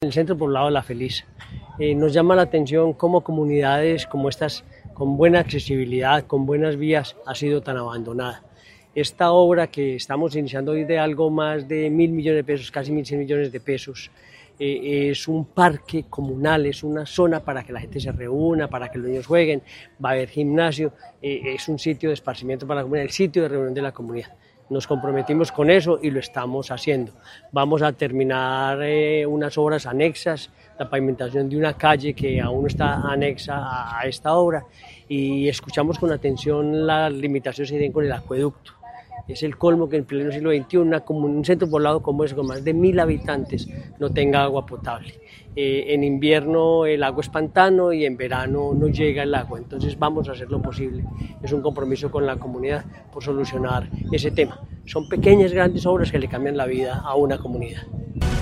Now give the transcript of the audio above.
El centro poblado La Feliz. Nos llama la atención cómo comunidades como estas, con buena accesibilidad, con buenas vías, ha sido tan abandonada. Esta obra que estamos iniciando hoy de algo más de 1.000 millones de pesos, casi 1.100 millones de pesos, es un parque comunal, es una zona para que la gente se reúna, para que los niños jueguen, va a haber gimnasio, es un sitio de esparcimiento para la comunidad, el sitio de reunión de la comunidad. Nos comprometimos con eso y lo estamos haciendo. Vamos a terminar unas obras anexas, la pavimentación de una calle que aún está anexa a esta obra, y escuchamos con atención las limitaciones que tienen con el acueducto. Es el colmo que en pleno siglo XXI un centro poblado como ese, con más de 1.000 habitantes, no tenga agua potable. En invierno el agua es pantano y en verano no llega el agua, entonces vamos a hacer lo posible. Es un compromiso con la comunidad por solucionar ese tema. Son pequeñas, grandes obras que le cambian la vida a una comunidad.